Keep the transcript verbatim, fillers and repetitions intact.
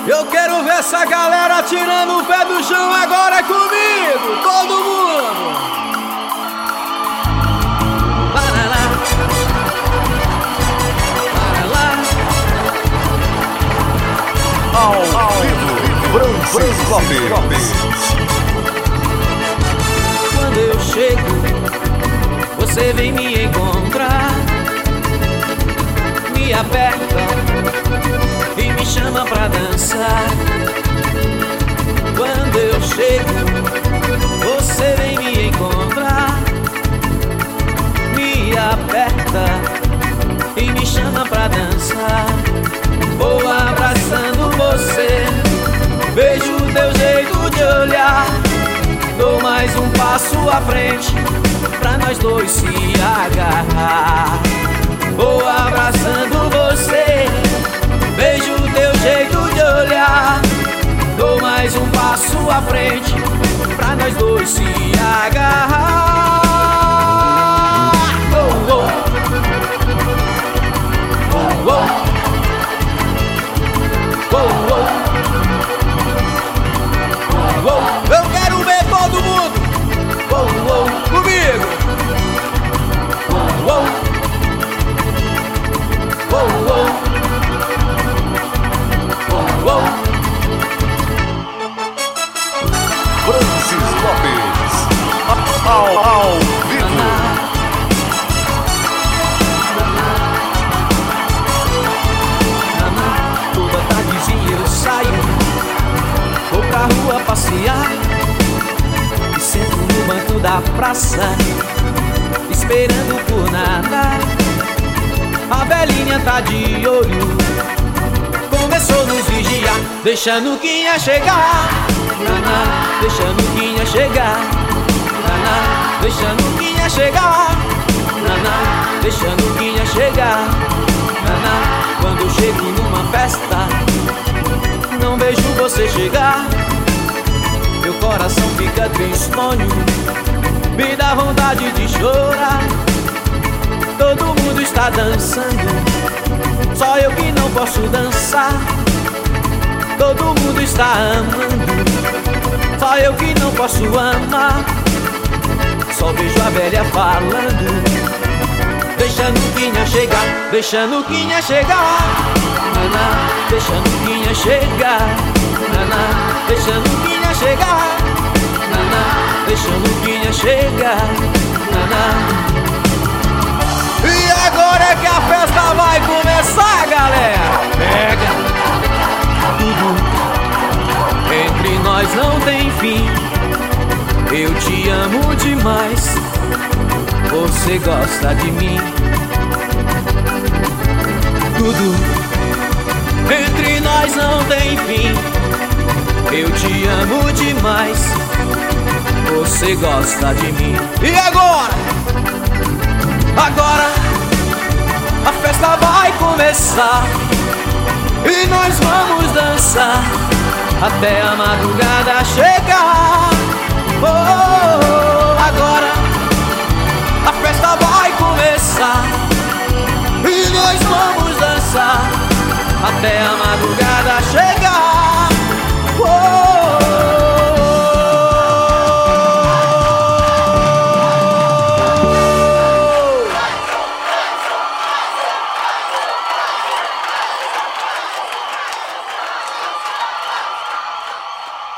Eu quero ver essa galera tirando o pé do chão agora comigo, todo mundo. Para lá, para lá. Ao, ao vivo, Francis Lopes. Quando eu chego, você vem me encontrar, me aperta e me chama pra dançar. Quando eu chego, você vem me encontrar, me aperta e me chama pra dançar. Vou abraçando você, vejo o teu jeito de olhar, dou mais um passo à frente pra nós dois se agarrar. Vou abraçando você, vejo o teu jeito de olhar, dou mais um passo à frente pra nós dois se agarrar. Oh, oh. Oh, oh. Oh, oh. Oh, oh. Eu quero ver todo mundo oh, oh. comigo. Oh, oh. Oh, oh. Oh, oh. Francis Lopes. Ao, ao vivo. Toda tardezinha eu saio, vou pra rua passear e sento no banco da praça, esperando por nada. A velhinha tá de olho, começou a nos vigiar, deixando quem ia chegar. Naná, deixando quem ia chegar. Naná, deixando quem ia chegar. Naná, deixando quem ia chegar. Naná, quando eu chego numa festa, não vejo você chegar, meu coração fica tristonho, me dá vontade de chorar. Todo mundo está dançando, só eu que não posso dançar. Todo mundo está amando, só eu que não posso amar. Só vejo a velha falando, deixando quinha chegar, deixando quinha chegar. Naná, deixando quinha chegar. Naná, deixando quinha chegar. Naná, deixando quinha chegar. Naná. E agora é que a festa vai começar, galera. Pega tudo, entre nós não tem fim. Eu te amo demais, você gosta de mim. Tudo entre nós não tem fim. Eu te amo demais, você gosta de mim. E agora? Agora a festa vai começar e nós vamos dançar até a madrugada chegar. Oh, oh, oh, agora a festa vai começar e nós vamos dançar até a madrugada chegar.